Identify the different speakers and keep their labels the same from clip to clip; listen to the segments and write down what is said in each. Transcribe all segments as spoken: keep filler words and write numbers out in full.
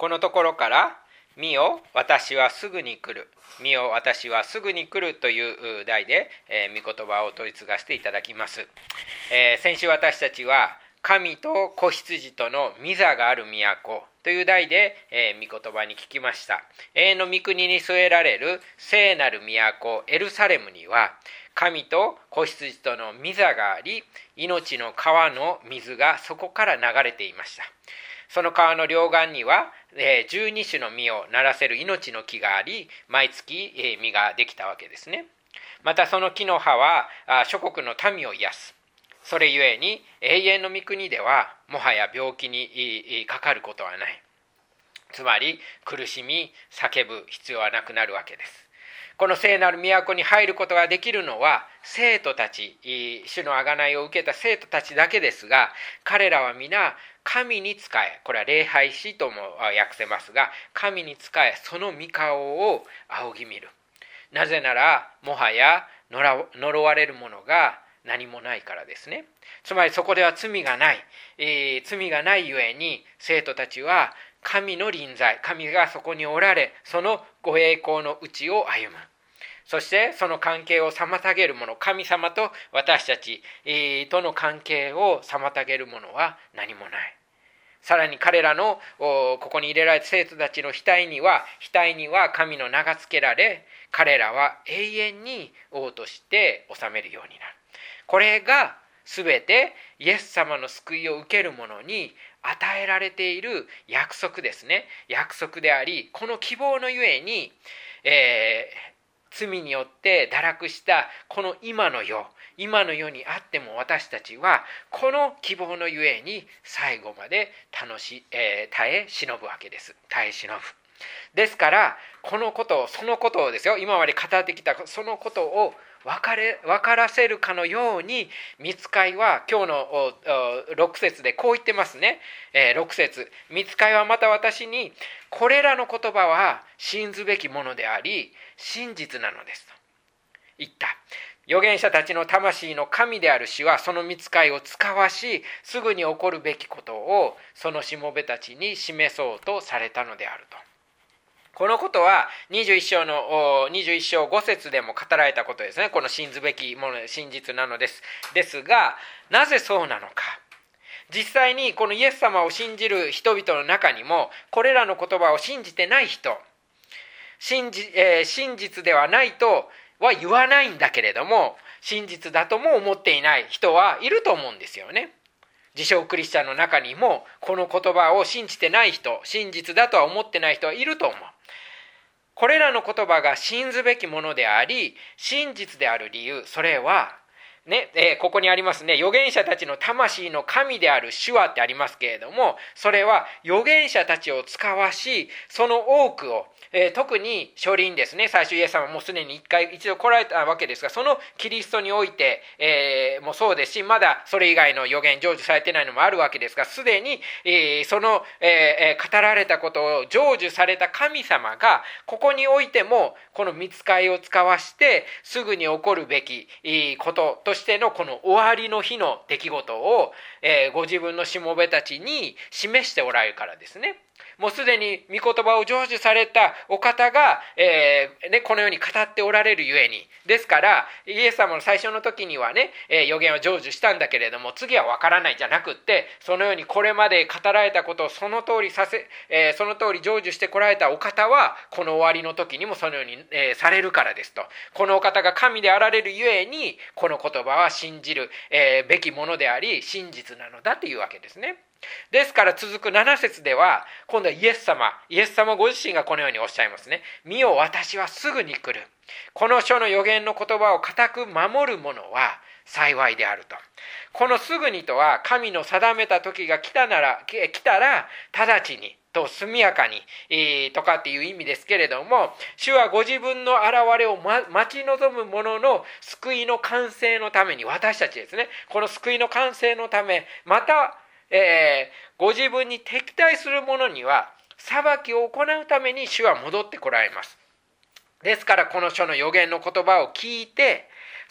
Speaker 1: このところから見よ私はすぐに来る、見よ私はすぐに来るという題で、えー、御言葉を取り継がせていただきます。えー、先週私たちは神と子羊との御座がある都という題で、えー、御言葉に聞きました。永遠の御国に据えられる聖なる都エルサレムには神と子羊との御座があり、命の川の水がそこから流れていました。その川の両岸にはじゅうに種の実をならせる命の木があり、毎月実ができたわけですね。またその木の葉は諸国の民を癒す。それゆえに永遠の御国ではもはや病気にかかることはない。つまり苦しみ叫ぶ必要はなくなるわけです。この聖なる都に入ることができるのは生徒たち、主の贖いを受けた生徒たちだけですが、彼らは皆神に仕え、これは礼拝しとも訳せますが、神に仕えその御顔を仰ぎ見る。なぜならもはや呪われるものが何もないからですね。つまりそこでは罪がない、えー、罪がないゆえに生徒たちは神の臨在、神がそこにおられ、そのご栄光のうちを歩む。そしてその関係を妨げるもの、神様と私たちとの関係を妨げるものは何もない。さらに彼らのここに入れられた生徒たちの額には額には神の名が付けられ、彼らは永遠に王として治めるようになる。これがすべてイエス様の救いを受ける者に与えられている約束ですね。約束であり、この希望のゆえに、えー罪によって堕落したこの今の世、今の世にあっても私たちはこの希望のゆえに最後まで楽し、えー、耐え忍ぶわけです。耐え忍ぶ。ですからこのことを、そのことをですよ、今まで語ってきたそのことを分かれ、分からせるかのように、御使いは今日のろく節でこう言ってますね。ろく節、御使いはまた私に、これらの言葉は信ずべきものであり真実なのですと言った。預言者たちの魂の神である主はその御使いを使わし、すぐに起こるべきことをそのしもべたちに示そうとされたのであると。このことはにじゅういっ章のにじゅういっ章ご節でも語られたことですね。この信ずべきもの、真実なのです。ですが、なぜそうなのか。実際にこのイエス様を信じる人々の中にも、これらの言葉を信じてない人、真実、えー、真実ではないとは言わないんだけれども、真実だとも思っていない人はいると思うんですよね。自称クリスチャンの中にもこの言葉を信じてない人、真実だとは思ってない人はいると思う。これらの言葉が信ずべきものであり真実である理由、それはね、えー、ここにありますね。預言者たちの魂の神である主はってありますけれども、それは預言者たちを使わし、その多くを、えー、特に初臨ですね。最初イエス様もうすでに一回一度来られたわけですが、そのキリストにおいて、えー、もそうですし、まだそれ以外の預言成就されてないのもあるわけですが、すでに、えー、その、えー、語られたことを成就された神様が、ここにおいてもこの御使いを使わしてすぐに起こるべきことととしてのこの終わりの日の出来事を、えー、ご自分のしもべたちに示しておられるからですね。もうすでに御言葉を成就されたお方が、えーね、このように語っておられるゆえに、ですからイエス様の最初の時にはね、えー、預言は成就したんだけれども、次は分からないじゃなくって、そのようにこれまで語られたことをその通りさせ、えー、その通り成就してこられたお方はこの終わりの時にもそのように、えー、されるからですと。このお方が神であられるゆえに、この言葉は信じる、えー、べきものであり真実なのだというわけですね。ですから続くなな節では、今度はイエス様イエス様ご自身がこのようにおっしゃいますね。見よ私はすぐに来る。この書の預言の言葉を固く守る者は幸いであると。このすぐにとは、神の定めた時が来たなら来たら直ちにと速やかに、えー、とかっていう意味ですけれども、主はご自分の現れを、ま、待ち望む者の救いの完成のために、私たちですね、この救いの完成のため、またえー、ご自分に敵対する者には裁きを行うために主は戻ってこられます。ですからこの書の預言の言葉を聞いて、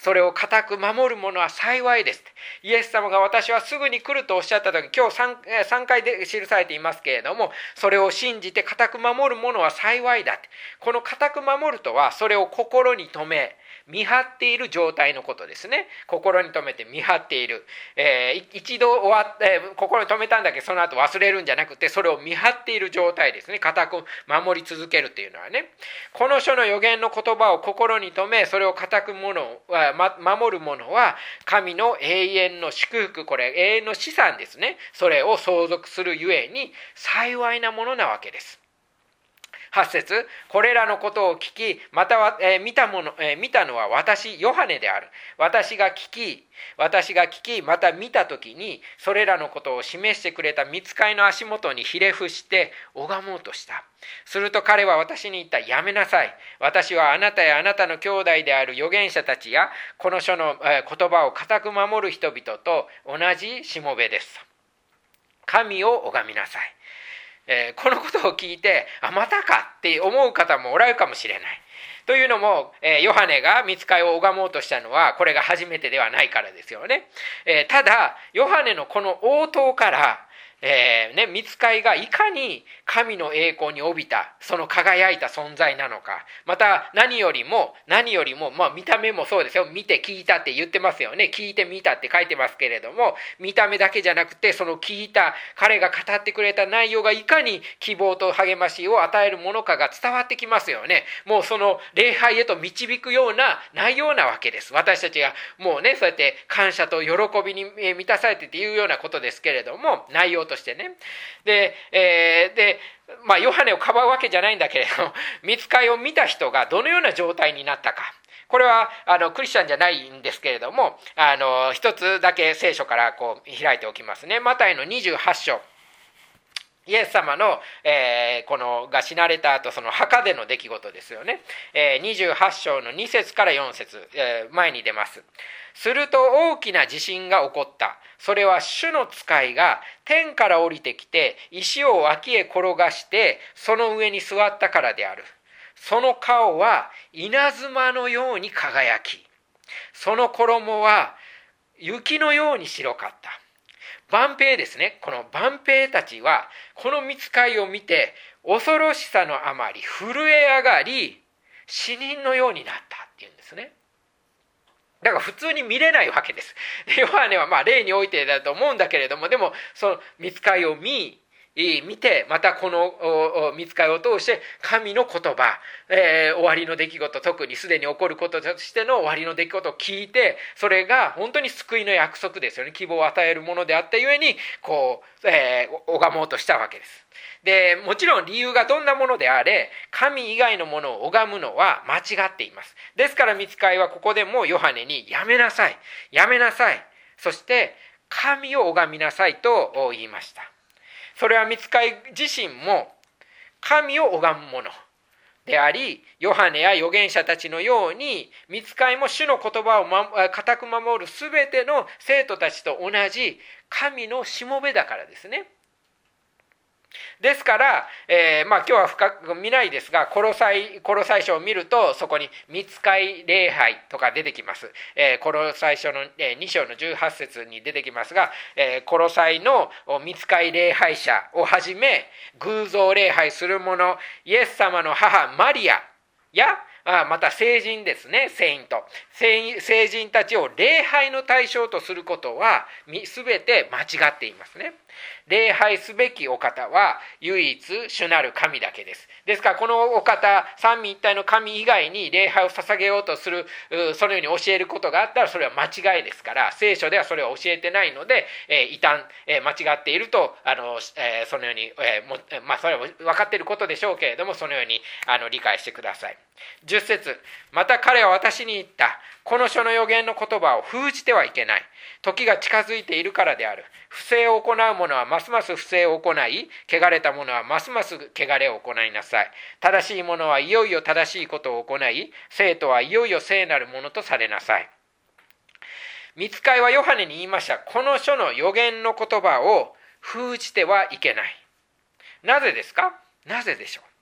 Speaker 1: それを固く守る者は幸いです。イエス様が私はすぐに来るとおっしゃった時、今日 3, 3回で記されていますけれども、それを信じて固く守る者は幸いだ。この固く守るとは、それを心に留め見張っている状態のことですね。心に留めて見張っている、えー、一度終わって、心に留めたんだけどその後忘れるんじゃなくて、それを見張っている状態ですね。固く守り続けるというのはね、この書の預言の言葉を心に留め、それを固くもの、ま、守る者は神の永遠の祝福、これ永遠の資産ですね、それを相続するゆえに幸いなものなわけです。はち節、これらのことを聞き、または、えー、見たもの、えー、見たのは私、ヨハネである。私が聞き、私が聞き、また見たときに、それらのことを示してくれた御使いの足元にひれ伏して拝もうとした。すると彼は私に言った。やめなさい。私はあなたやあなたの兄弟である預言者たちや、この書の、えー、言葉を固く守る人々と同じしもべです。神を拝みなさい。えー、このことを聞いて、あ、またかって思う方もおられるかもしれない。というのも、えー、ヨハネが御使いを拝もうとしたのはこれが初めてではないからですよね。えー、ただヨハネのこの応答から、えーね、御使いがいかに神の栄光に帯びた、その輝いた存在なのか、また何よりも何よりも、まあ、見た目もそうですよ。見て聞いたって言ってますよね。聞いて見たって書いてますけれども、見た目だけじゃなくて、その聞いた彼が語ってくれた内容がいかに希望と励ましを与えるものかが伝わってきますよね。もうその礼拝へと導くような内容なわけです。私たちがもうね、そうやって感謝と喜びに満たされてっていうようなことですけれども、内容としてね。で、えー、で、まあ、ヨハネをかばうわけじゃないんだけれども、御使いを見た人がどのような状態になったか。これはあのクリスチャンじゃないんですけれども、あの一つだけ聖書からこう開いておきますね。マタイのにじゅうはち章。イエス様の、えー、このが死なれた後、その墓での出来事ですよね。えー、にじゅうはち章のに節からよん節、えー、前に出ます。すると大きな地震が起こった。それは主の使いが天から降りてきて、石を脇へ転がしてその上に座ったからである。その顔は稲妻のように輝き、その衣は雪のように白かった。万兵ですね。この万兵たちはこの御使いを見て恐ろしさのあまり震え上がり、死人のようになったっていうんですね。だから普通に見れないわけです。ヨハネはまあ例においてだと思うんだけれども、でもその御使いを見見て、またこの御使いを通して神の言葉、えー、終わりの出来事、特にすでに起こることとしての終わりの出来事を聞いて、それが本当に救いの約束ですよね。希望を与えるものであったゆえにこう、えー、拝もうとしたわけです。でもちろん理由がどんなものであれ、神以外のものを拝むのは間違っています。ですから御使いはここでもヨハネにやめなさい、やめなさい、そして神を拝みなさいと言いました。それは御使い自身も神を拝むものであり、ヨハネや預言者たちのように御使いも主の言葉を固く守るすべての生徒たちと同じ神のしもべだからですね。ですから、えー、まあ今日は深く見ないですが、コロサイ、コロサイ書を見るとそこに御使い礼拝とか出てきます。えー、コロサイ書の、えー、に章のじゅうはち節に出てきますが、えー、コロサイの御使い礼拝者をはじめ、偶像礼拝する者、イエス様の母マリアや、あまた聖人ですね、セイント。聖人たちを礼拝の対象とすることはすべて間違っていますね。礼拝すべきお方は唯一主なる神だけです。ですからこのお方、三位一体の神以外に礼拝を捧げようとする、そのように教えることがあったらそれは間違いですから、聖書ではそれを教えてないので、えー、異端、えー、間違っているとあの、えー、そのように、えーもまあ、それは分かっていることでしょうけれども、そのようにあの理解してください。じゅっ節、また彼は私に言った。この書の預言の言葉を封じてはいけない。時が近づいているからである。不正を行う者はますます不正を行い、汚れた者はますます汚れを行いなさい。正しい者はいよいよ正しいことを行い、聖徒はいよいよ聖なるものとされなさい。御使いはヨハネに言いました。この書の預言の言葉を封じてはいけない。なぜですか？なぜでしょう？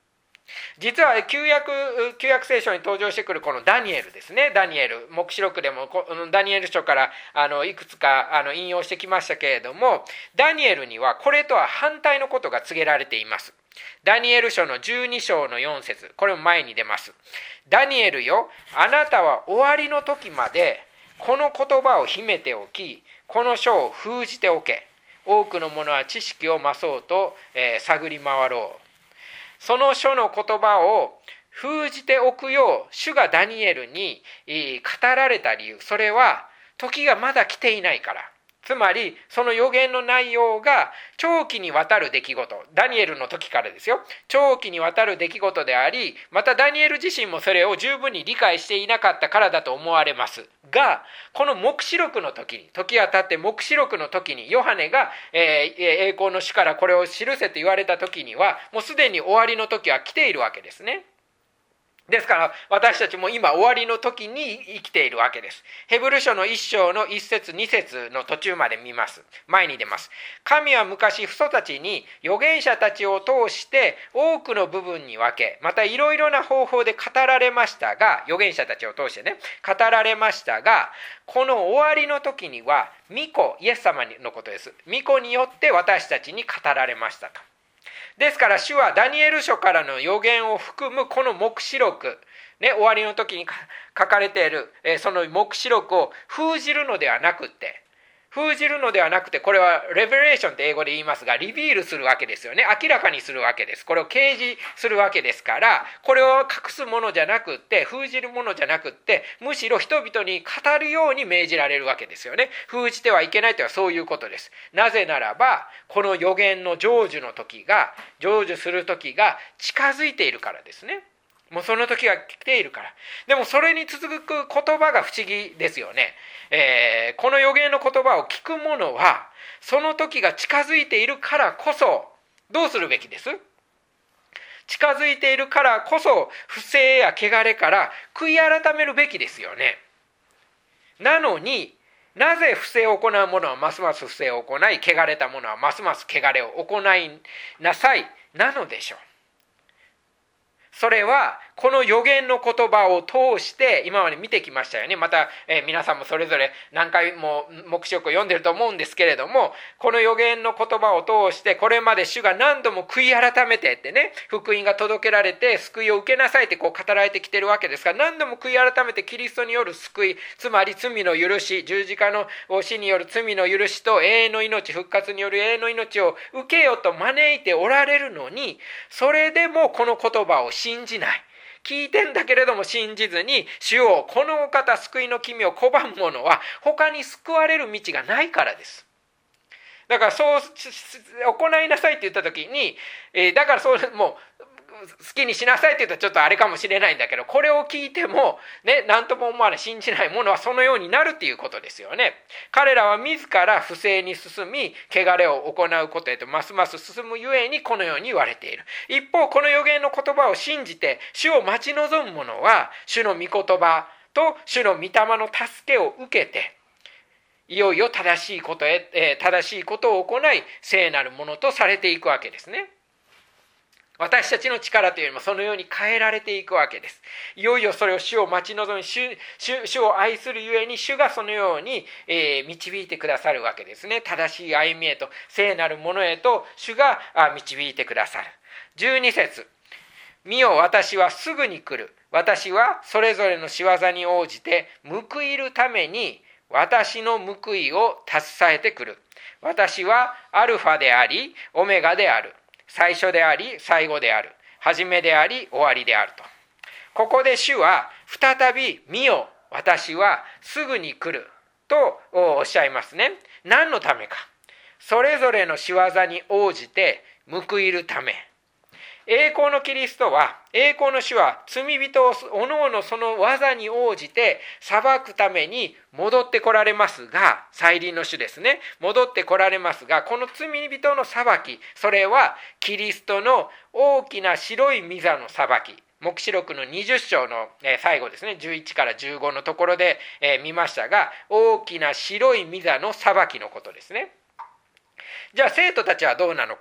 Speaker 1: 実は旧約、旧約聖書に登場してくるこのダニエルですね。ダニエル、黙示録でもダニエル書からあのいくつかあの引用してきましたけれども、ダニエルにはこれとは反対のことが告げられています。ダニエル書のじゅうに章のよん節、これも前に出ます。ダニエルよ、あなたは終わりの時までこの言葉を秘めておき、この書を封じておけ。多くの者は知識を増そうと、えー、探り回ろう。その書の言葉を封じておくよう主がダニエルに語られた理由、それは時がまだ来ていないから。つまりその予言の内容が長期にわたる出来事、ダニエルの時からですよ、長期にわたる出来事であり、またダニエル自身もそれを十分に理解していなかったからだと思われますが、この黙示録の時に、時が経って黙示録の時にヨハネが、えー、栄光の主からこれを記せと言われた時にはもうすでに終わりの時は来ているわけですね。ですから私たちも今終わりの時に生きているわけです。ヘブル書の一章の一節二節の途中まで見ます。前に出ます。神は昔父祖たちに預言者たちを通して多くの部分に分け、またいろいろな方法で語られましたが、預言者たちを通してね、語られましたが、この終わりの時には御子、イエス様のことです。御子によって私たちに語られましたと。ですから主はダニエル書からの預言を含むこの黙示録、ね、終わりの時に書かれている、えー、その黙示録を封じるのではなくて、封じるのではなくて、これはレベレーションって英語で言いますが、リビールするわけですよね。明らかにするわけです。これを掲示するわけですから、これを隠すものじゃなくって、封じるものじゃなくって、むしろ人々に語るように命じられるわけですよね。封じてはいけないというのはそういうことです。なぜならば、この預言の成就の時が、成就する時が近づいているからですね。もうその時が来ているから。でもそれに続く言葉が不思議ですよね。えー、この預言の言葉を聞く者はその時が近づいているからこそどうするべきです？近づいているからこそ不正や汚れから悔い改めるべきですよね。なのになぜ不正を行う者はますます不正を行い、汚れた者はますます汚れを行いなさいなのでしょう。それはこの預言の言葉を通して今まで見てきましたよね。また、えー、皆さんもそれぞれ何回も黙示録を読んでると思うんですけれども、この預言の言葉を通してこれまで主が何度も悔い改めてってね、福音が届けられて救いを受けなさいってこう語られてきてるわけですが、何度も悔い改めてキリストによる救い、つまり罪の許し、十字架の死による罪の許しと永遠の命、復活による永遠の命を受けようと招いておられるのに、それでもこの言葉を信じない、聞いてんだけれども信じずに、主をこのお方救いの君を拒む者は他に救われる道がないからです。だからそう行いなさいって言った時に、えー、だからそうもう好きにしなさいって言ったらちょっとあれかもしれないんだけど、これを聞いてもね、何とも思わない、信じない者はそのようになるっていうことですよね。彼らは自ら不正に進み、汚れを行うことへとますます進むゆえにこのように言われている。一方この預言の言葉を信じて主を待ち望む者は、主の御言葉と主の御霊の助けを受けて、いよいよ正しいことへ、えー、正しいことを行い聖なるものとされていくわけですね。私たちの力というよりもそのように変えられていくわけです。いよいよそれを主を待ち望み、主、主、主を愛するゆえに主がそのように、えー、導いてくださるわけですね。正しい歩みへと聖なるものへと主が導いてくださる。じゅうに節、見よ私はすぐに来る。私はそれぞれの仕業に応じて報いるために私の報いを携えてくる。私はアルファでありオメガである。最初であり最後である。初めであり終わりであると。ここで主は再び見よ私はすぐに来るとおっしゃいますね。何のためか。それぞれの仕業に応じて報いるため。栄光のキリストは、栄光の主は罪人をおのおのその技に応じて裁くために戻ってこられますが、再臨の主ですね、戻ってこられますが、この罪人の裁き、それはキリストの大きな白い御座の裁き、黙示録のにじゅっ章の最後ですね、じゅういちからじゅうごのところで見ましたが、大きな白い御座の裁きのことですね。じゃあ生徒たちはどうなのか。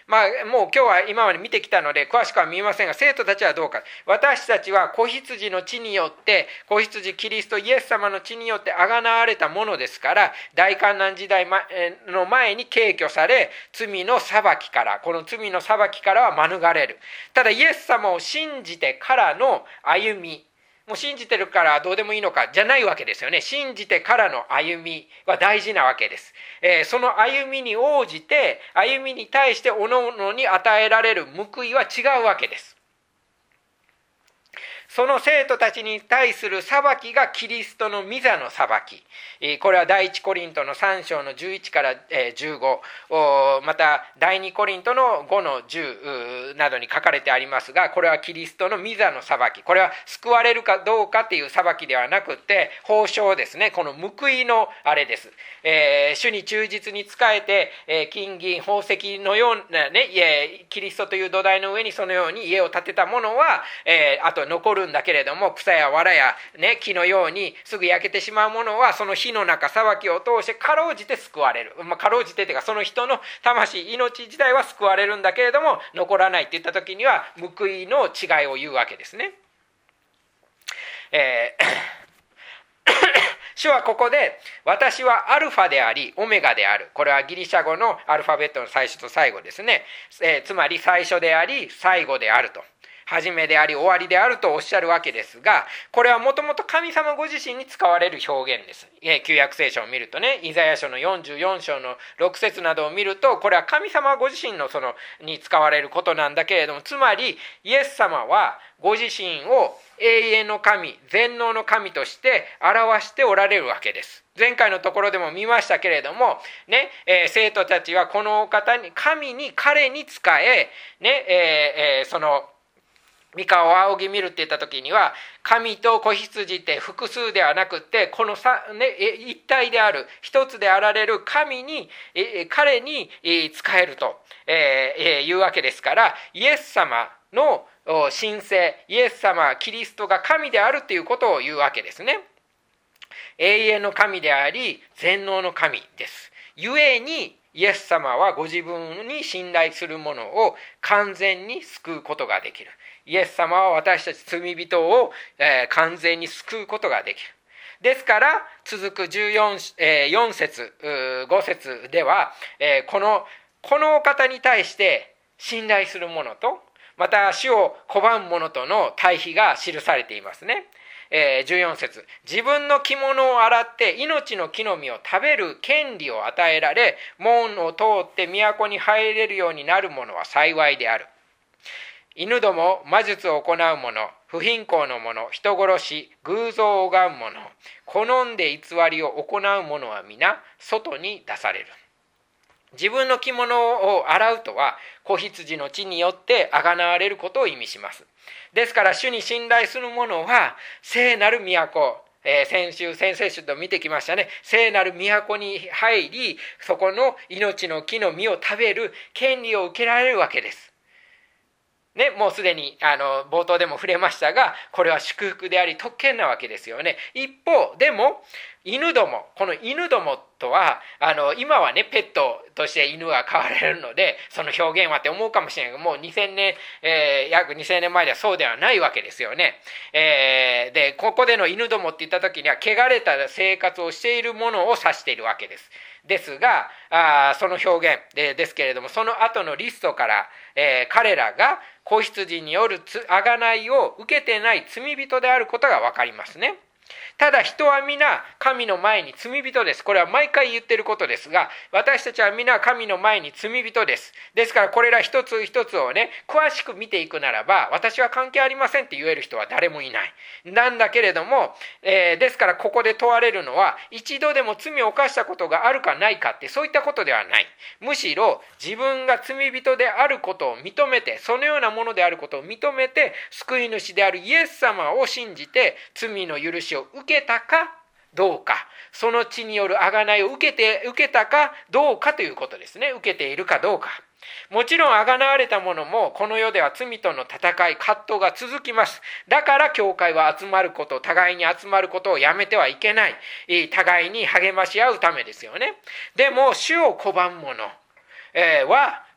Speaker 1: まあ、もう今日は今まで見てきたので詳しくは見えませんが、生徒たちはどうか。私たちは子羊の血によって、子羊キリストイエス様の血によってあがなわれたものですから、大観難時代の前に軽挙され、罪の裁きから、この罪の裁きからは免れる。ただイエス様を信じてからの歩み、もう信じてるからどうでもいいのかじゃないわけですよね。信じてからの歩みは大事なわけです。えー、その歩みに応じて、歩みに対して各々に与えられる報いは違うわけです。その生徒たちに対する裁きがキリストの御座の裁き。これは第一コリントのさん章のじゅういちからじゅうご、また第二コリントのごのじゅうなどに書かれてありますが、これはキリストの御座の裁き。これは救われるかどうかという裁きではなくて、報償ですね。この報いのあれです。えー、主に忠実に仕えて、えー、金銀宝石のようなね、キリストという土台の上にそのように家を建てたものは、えー、あと残るんだけれども、草や藁や、ね、木のようにすぐ焼けてしまうものは、その火の中裁きを通してかろうじて救われる。まあ、かろうじてというか、その人の魂、命自体は救われるんだけれども、残らないって言った時には報いの違いを言うわけですね。えー主はここで、私はアルファでありオメガである。これはギリシャ語のアルファベットの最初と最後ですね。えー、つまり最初であり最後であると。始めであり終わりであるとおっしゃるわけですが、これはもともと神様ご自身に使われる表現です。旧約聖書を見るとね、イザヤ書のよんじゅうよん章のろく節などを見ると、これは神様ご自身のそのに使われることなんだけれども、つまりイエス様はご自身を永遠の神、全能の神として表しておられるわけです。前回のところでも見ましたけれども、ねえー、生徒たちはこのお方に、神に彼に仕え、ねえーえー、その御顔を仰ぎ見るって言った時には、神と子羊って複数ではなくって、このさ、ね、一体である、一つであられる神に、彼に仕えると、えー、いうわけですから、イエス様の神聖、イエス様、キリストが神であるということを言うわけですね。永遠の神であり、全能の神です。ゆえに、イエス様はご自分に信頼する者を完全に救うことができる。イエス様は私たち罪人を、えー、完全に救うことができる。ですから続くじゅうよん、えー、よん節ご節では、えー、このこのお方に対して信頼する者と、また主を拒む者との対比が記されていますね。えー、じゅうよん節、自分の着物を洗って命の木の実を食べる権利を与えられ、門を通って都に入れるようになる者は幸いである。犬ども、魔術を行う者、不貧困の者、人殺し、偶像を拝む者、好んで偽りを行う者は皆外に出される。自分の着物を洗うとは、子羊の血によってあがなわれることを意味します。ですから主に信頼する者は聖なる都、えー、先週先々週と見てきましたね。聖なる都に入り、そこの命の木の実を食べる権利を受けられるわけです。ね、もうすでにあの冒頭でも触れましたが、これは祝福であり特権なわけですよね。一方でも犬ども、この犬どもとはあの今はねペットとして犬は飼われるので、その表現はって思うかもしれないけど、もうにせんねん、えー、約にせんねんまえではそうではないわけですよね。えー、でここでの犬どもって言った時には、汚れた生活をしているものを指しているわけです。ですが、あその表現 で, ですけれども、その後のリストから、えー、彼らが子羊による贖いを受けてない罪人であることが分かりますね。ただ人は皆神の前に罪人です。これは毎回言ってることですが、私たちは皆神の前に罪人です。ですからこれら一つ一つをね、詳しく見ていくならば、私は関係ありませんって言える人は誰もいない。なんだけれども、えー、ですからここで問われるのは、一度でも罪を犯したことがあるかないかって、そういったことではない。むしろ自分が罪人であることを認めて、そのようなものであることを認めて、救い主であるイエス様を信じて罪の許しを受けたかどうか、その血による贖いを受けて受けたかどうかということですね。受けているかどうか。もちろん贖われた者もこの世では罪との戦い、葛藤が続きます。だから教会は集まること、互いに集まることをやめてはいけない。互いに励まし合うためですよね。でも主を拒む者は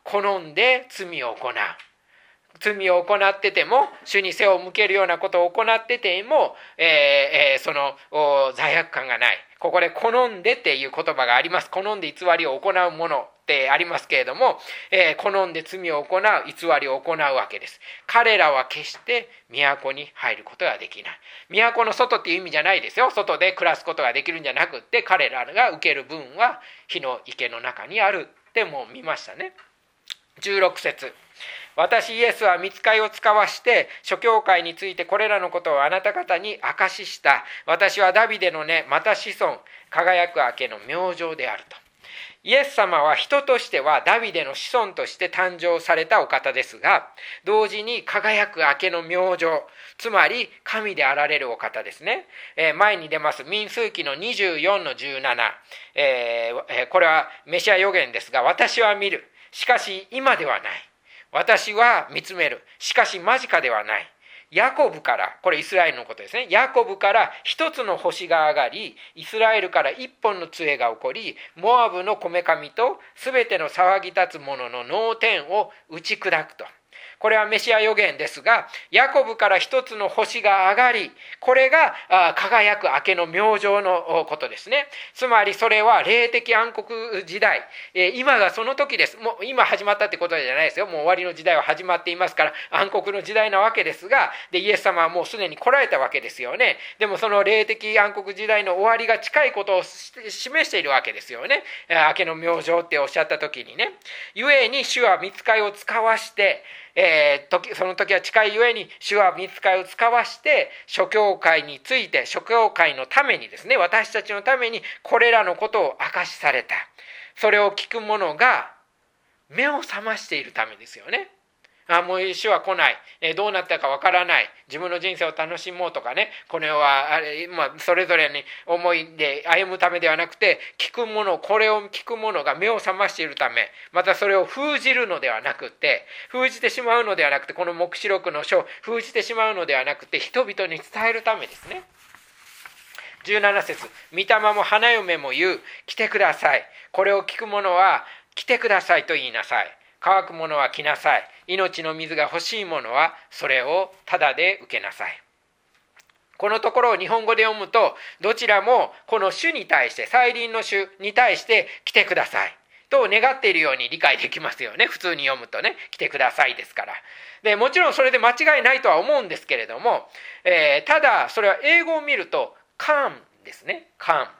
Speaker 1: 好んで罪を行う。罪を行ってても、主に背を向けるようなことを行ってても、えーえー、その罪悪感がない。ここで好んでっていう言葉があります。好んで偽りを行うものってありますけれども、えー、好んで罪を行う、偽りを行うわけです。彼らは決して都に入ることができない。都の外っていう意味じゃないですよ。外で暮らすことができるんじゃなくって、彼らが受ける分は火の池の中にあるってもう見ましたね。じゅうろく節。私イエスは御使いを使わして諸教会についてこれらのことをあなた方に証しした。私はダビデの根また子孫輝く明けの明星であると。イエス様は人としてはダビデの子孫として誕生されたお方ですが、同時に輝く明けの明星、つまり神であられるお方ですね。えー、前に出ます民数記のにじゅうよんのじゅうなな、えー、これはメシア予言ですが、私は見る、しかし今ではない。私は見つめる。しかし間近ではない。ヤコブから、これイスラエルのことですね。ヤコブから一つの星が上がり、イスラエルから一本の杖が起こり、モアブのこめかみとすべての騒ぎ立つ者の脳天を打ち砕くと。これはメシア予言ですが、ヤコブから一つの星が上がり、これが輝く明けの明星のことですね。つまりそれは霊的暗黒時代、今がその時です。もう今始まったってことじゃないですよ。もう終わりの時代は始まっていますから、暗黒の時代なわけですが、でイエス様はもうすでに来られたわけですよね。でもその霊的暗黒時代の終わりが近いことを示しているわけですよね。明けの明星っておっしゃった時にね。故に主は御使いを使わして、えー、時その時は近いゆえに主は御使いを使わして諸教会について諸教会のためにですね、私たちのためにこれらのことを明かしされた。それを聞く者が目を覚ましているためですよね。あ、もう主は来ない、えー、どうなったかわからない、自分の人生を楽しもうとかね、これはあれ、まあ、それぞれに思いで歩むためではなくて、聞く者、これを聞く者が目を覚ましているため、またそれを封じるのではなくて、封じてしまうのではなくて、この黙示録の書を封じてしまうのではなくて、人々に伝えるためですね。じゅうなな節、御霊も花嫁も言う、来てください。これを聞く者は来てくださいと言いなさい。乾く者は来なさい。命の水が欲しい者はそれをただで受けなさい。このところを日本語で読むと、どちらもこの主に対して、再臨の主に対して来てくださいと願っているように理解できますよね。普通に読むとね、来てくださいですから。でもちろんそれで間違いないとは思うんですけれども、えー、ただそれは英語を見ると come ですね。come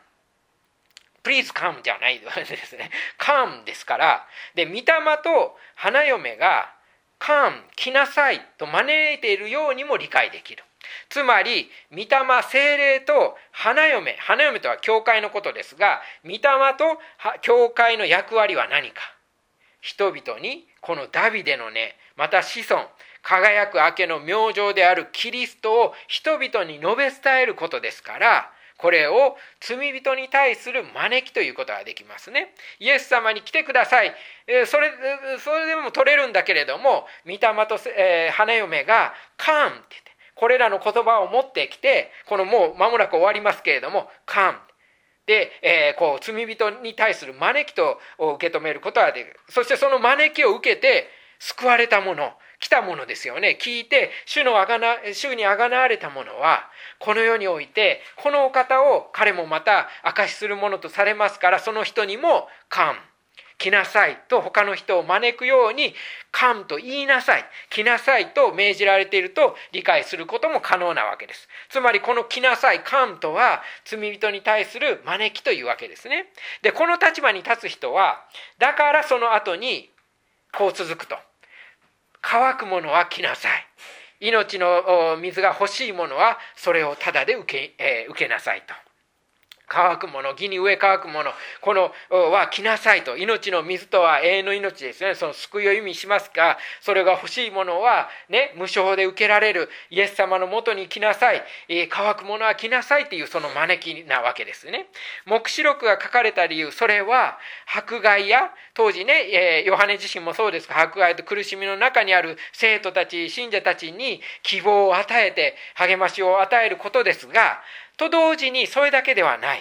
Speaker 1: Please come じゃないですね。come ですから、で、御霊と花嫁が come 来なさいと招いているようにも理解できる。つまり、御霊、聖霊と花嫁、花嫁とは教会のことですが、御霊と教会の役割は何か。人々にこのダビデの根、また子孫、輝く明けの明星であるキリストを人々に述べ伝えることですから、これを罪人に対する招きということができますね。イエス様に来てください。それ、それでも取れるんだけれども、御霊と、えー、花嫁が come って言って、これらの言葉を持ってきて、このもう間もなく終わりますけれども、come で、えー、こう罪人に対する招きと受け止めることができる。そしてその招きを受けて救われたもの、来たものですよね。聞いて主のあがな主にあがなわれたものは、この世においてこのお方を彼もまた証しするものとされますから、その人にもcome来なさいと他の人を招くようにcomeと言いなさい、来なさいと命じられていると理解することも可能なわけです。つまりこの来なさい come とは罪人に対する招きというわけですね。で、この立場に立つ人は、だからその後にこう続くと、乾く者は来なさい。命の水が欲しい者はそれをただで受け、えー、受けなさいと。乾く者、義に植え乾く者、このは来なさいと。命の水とは永遠の命ですね。その救いを意味しますが、それが欲しい者はね、無償で受けられるイエス様のもとに来なさい。乾く者は来なさいというその招きなわけですね。黙示録が書かれた理由、それは迫害や当時ね、ヨハネ自身もそうですが、迫害と苦しみの中にある生徒たち、信者たちに希望を与えて励ましを与えることですが、と同時にそれだけではない。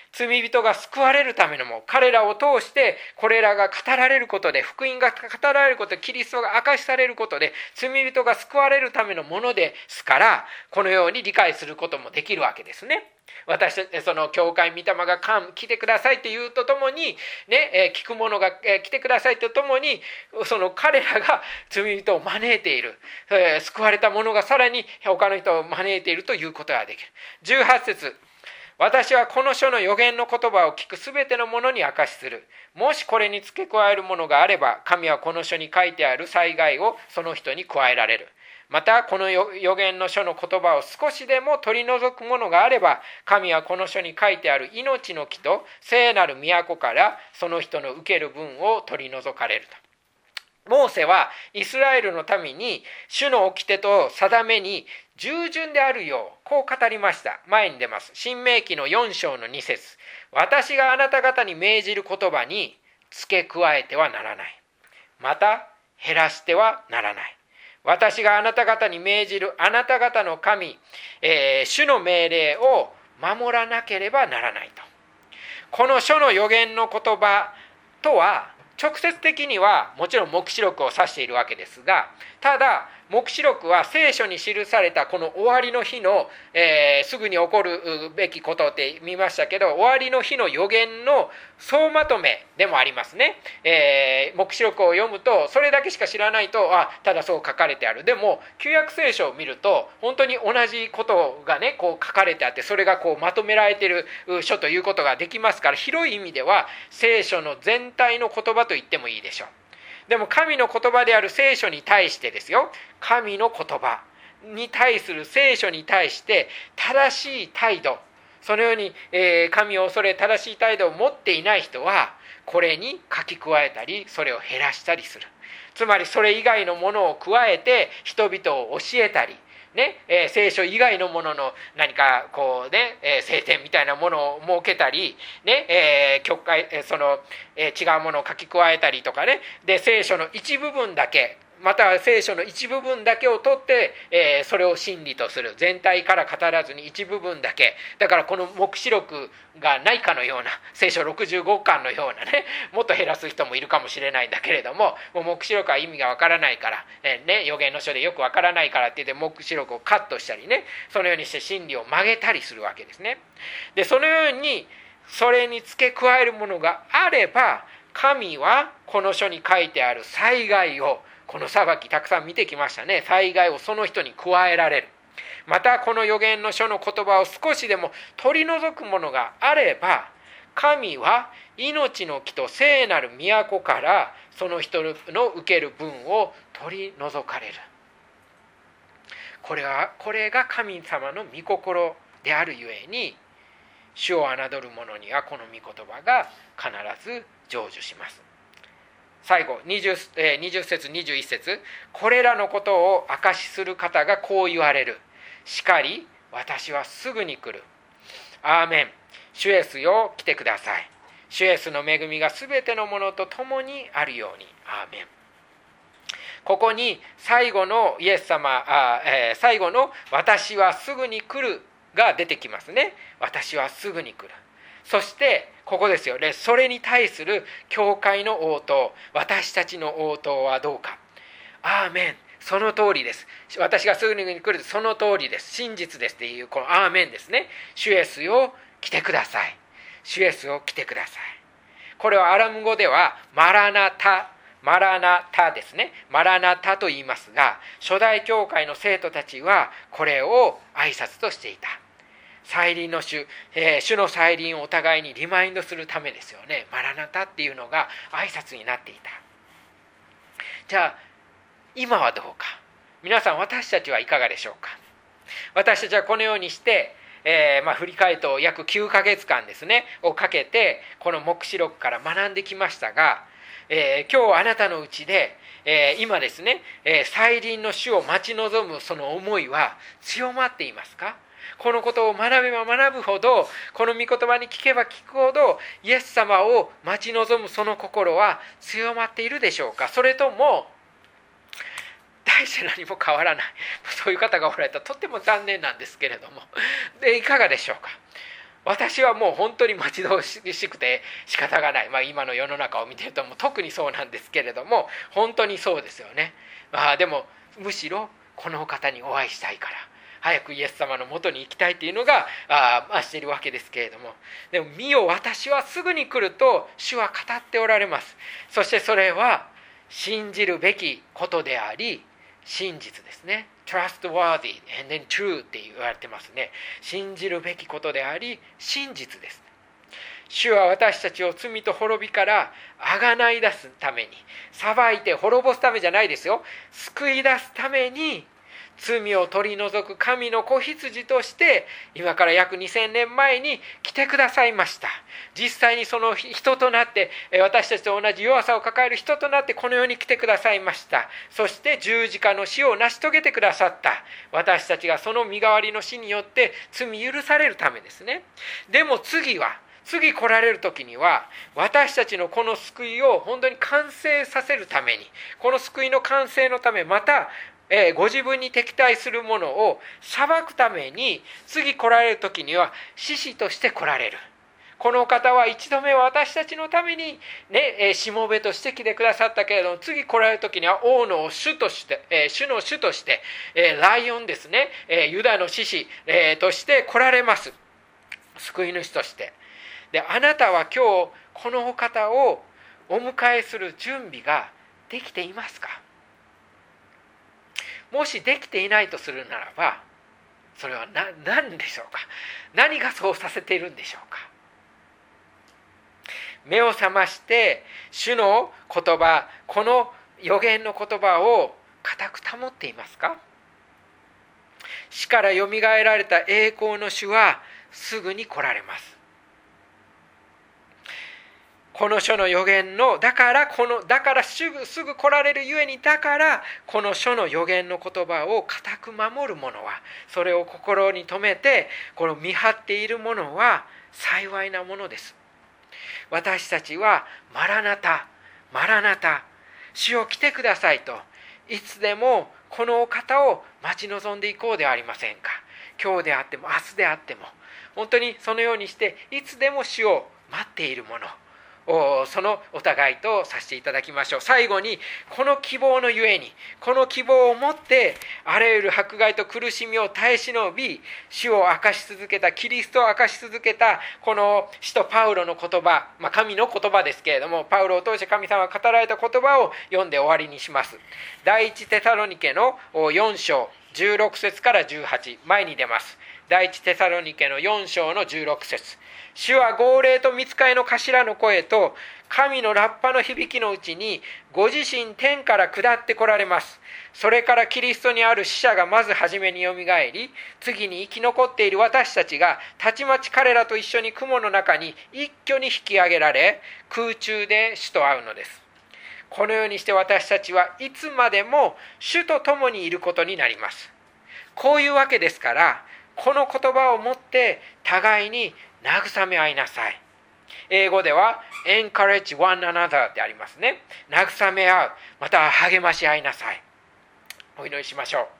Speaker 1: 罪人が救われるためのもの、彼らを通してこれらが語られることで、福音が語られることで、キリストが明かしされることで罪人が救われるためのものですから、このように理解することもできるわけですね。私たちその教会御霊が来てくださいというとともに、ね、聞く者が来てくださいとともに、その彼らが罪人を招いている、救われた者がさらに他の人を招いているということができる。じゅうはち節、私はこの書の預言の言葉を聞くすべての者に証しする。もしこれに付け加えるものがあれば、神はこの書に書いてある災害をその人に加えられる。またこの預言の書の言葉を少しでも取り除くものがあれば、神はこの書に書いてある命の木と聖なる都からその人の受ける分を取り除かれると。モーセはイスラエルの民に主の掟と定めに従順であるようこう語りました。前に出ます。申命記のよん章のに節、私があなた方に命じる言葉に付け加えてはならない、また減らしてはならない。私があなた方に命じるあなた方の神、えー、主の命令を守らなければならないと。この書の預言の言葉とは直接的にはもちろん黙示録を指しているわけですが、ただ黙示録は聖書に記されたこの終わりの日の、えー、すぐに起こるべきことって見ましたけど、終わりの日の予言の総まとめでもありますね。えー、黙示録を読むとそれだけしか知らないと、あ、ただそう書かれてある。でも旧約聖書を見ると本当に同じことがねこう書かれてあって、それがこうまとめられている書ということができますから、広い意味では聖書の全体の言葉と言ってもいいでしょう。でも神の言葉である聖書に対してですよ、神の言葉に対する聖書に対して正しい態度、そのように、えー、神を恐れ正しい態度を持っていない人はこれに書き加えたりそれを減らしたりする。つまりそれ以外のものを加えて人々を教えたりね、えー、聖書以外のものの何かこうね、えー、聖典みたいなものを設けたりね、えー、教会、えー、その、えー、違うものを書き加えたりとかね、で聖書の一部分だけ、または聖書の一部分だけを取って、えー、それを真理とする。全体から語らずに一部分だけ。だからこの黙示録がないかのような、聖書ろくじゅうごかんのようなね、もっと減らす人もいるかもしれないんだけれども、もう黙示録は意味がわからないから、えーね、預言の書でよくわからないからって言って黙示録をカットしたりね、そのようにして真理を曲げたりするわけですね。でそのようにそれに付け加えるものがあれば、神はこの書に書いてある災害を、この裁きたくさん見てきましたね。災害をその人に加えられる。またこの預言の書の言葉を少しでも取り除くものがあれば、神は命の木と聖なる都からその人の受ける分を取り除かれる。これはこれが神様の御心であるゆえに、主を侮る者にはこの御言葉が必ず成就します。最後 20, 20節にじゅういち節、これらのことを証しする方がこう言われる。しかり私はすぐに来る。アーメン。主イエスよ来てください。主イエスの恵みがすべてのものと共にあるように。アーメン。ここに最後のイエス様、あ、えー、最後の私はすぐに来るが出てきますね。私はすぐに来る。そしてここですよね。それに対する教会の応答、私たちの応答はどうか。アーメン。その通りです。私がすぐに来る、その通りです。真実ですっていう、このアーメンですね。主イエスよ来てください。主イエスよ来てください。これはアラム語ではマラナタ、マラナタですね。マラナタと言いますが、初代教会の生徒たちはこれを挨拶としていた。再臨の主、えー、主の再臨をお互いにリマインドするためですよね。マラナタっていうのが挨拶になっていた。じゃあ今はどうか。皆さん、私たちはいかがでしょうか。私たちはこのようにして、えーまあ、振り返ると約きゅうかげつかんですねをかけてこの黙示録から学んできましたが、えー、今日あなたのうちで、えー、今ですね、えー、再臨の主を待ち望むその思いは強まっていますか。このことを学べば学ぶほど、この御言葉に聞けば聞くほど、イエス様を待ち望むその心は強まっているでしょうか。それとも大して何も変わらない、そういう方がおられたらとっても残念なんですけれども、でいかがでしょうか。 私はもう本当に待ち遠しくて仕方がない、まあ、今の世の中を見てるともう特にそうなんですけれども、本当にそうですよね。まあ、でもむしろこの方にお会いしたいから早くイエス様のもとに行きたいというのがあ増しているわけですけれども、でも見よ私はすぐに来ると主は語っておられます。そしてそれは信じるべきことであり真実ですね。 trustworthy and then true って言われてますね。信じるべきことであり真実です。主は私たちを罪と滅びからあがない出すために、裁いて滅ぼすためじゃないですよ、救い出すために罪を取り除く神の子羊として今から約にせんねんまえに来てくださいました。実際にその人となって、私たちと同じ弱さを抱える人となってこの世に来てくださいました。そして十字架の死を成し遂げてくださった。私たちがその身代わりの死によって罪許されるためですね。でも次は次来られる時には私たちのこの救いを本当に完成させるために、この救いの完成のため、またえー、ご自分に敵対するものを裁くために次来られる時には獅子として来られる。この方は一度目は私たちのために、ねえー、しもべとして来てくださったけれども、次来られる時には王の主として、えー、主の主として、えー、ライオンですね、えー、ユダの獅子、えー、として来られます。救い主として。で、あなたは今日このお方をお迎えする準備ができていますか？もしできていないとするならば、それは 何, 何でしょうか。何がそうさせているんでしょうか。目を覚まして主の言葉、この預言の言葉を固く保っていますか？死からよみがえられた栄光の主はすぐに来られます。この書の預言のだからこのだからすぐすぐ来られるゆえに、だからこの書の預言の言葉を固く守る者は、それを心に留めてこの見張っている者は幸いなものです。私たちはマラナタマラナタ、主を来てくださいといつでもこのお方を待ち望んでいこうではありませんか。今日であっても明日であっても、本当にそのようにしていつでも主を待っている者、そのお互いとさせていただきましょう。最後にこの希望のゆえに、この希望を持ってあらゆる迫害と苦しみを耐え忍び、主を明かし続けた、キリストを明かし続けたこの使徒パウロの言葉、まあ、神の言葉ですけれども、パウロを通して神様が語られた言葉を読んで終わりにします。第一テサロニケのよん章じゅうろく節からじゅうはち、前に出ます。第一テサロニケのよん章のじゅうろく節。主は号令と御使いの頭の声と神のラッパの響きのうちにご自身天から下って来られます。それからキリストにある死者がまず初めによみがえり、次に生き残っている私たちがたちまち彼らと一緒に雲の中に一挙に引き上げられ、空中で主と会うのです。このようにして私たちはいつまでも主と共にいることになります。こういうわけですから、この言葉をもって互いに慰め合いなさい。英語では encourage one another ってありますね。慰め合う、または励まし合いなさい。お祈りしましょう。